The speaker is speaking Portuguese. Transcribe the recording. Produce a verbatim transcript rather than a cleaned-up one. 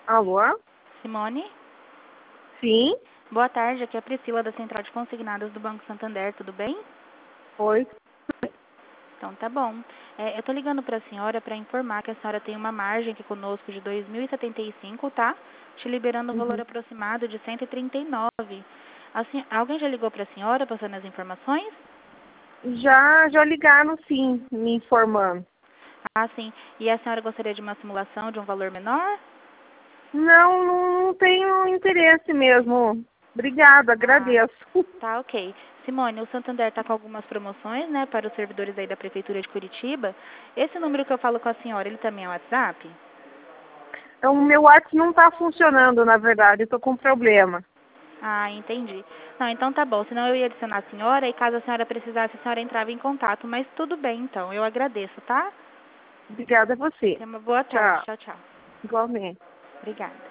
Alô? Simone? Sim? Boa tarde, aqui é a Priscila da Central de Consignados do Banco Santander, tudo bem? Oi. Então tá bom. É, eu tô ligando para a senhora para informar que a senhora tem uma margem aqui conosco de dois mil e setenta e cinco, tá? Te liberando um valor Uhum. aproximado de cento e trinta e nove. Assim, alguém já ligou para a senhora passando as informações? Já, já ligaram sim, me informando. Ah, sim. E a senhora gostaria de uma simulação de um valor menor? Não, não tenho interesse mesmo. Obrigada, Ah, agradeço. tá, ok. Simone, o Santander está com algumas promoções, né, para os servidores aí da Prefeitura de Curitiba. Esse número que eu falo com a senhora, ele também é o WhatsApp? Então, o meu WhatsApp não está funcionando, na verdade, eu estou com problema. Ah, entendi. Não, então tá bom. Senão eu ia adicionar a senhora e caso a senhora precisasse, a senhora entrava em contato. Mas tudo bem, então. Eu agradeço, tá? Obrigada a você. Tenha uma boa tarde. Tchau. Tchau, tchau. Igualmente. Obrigada.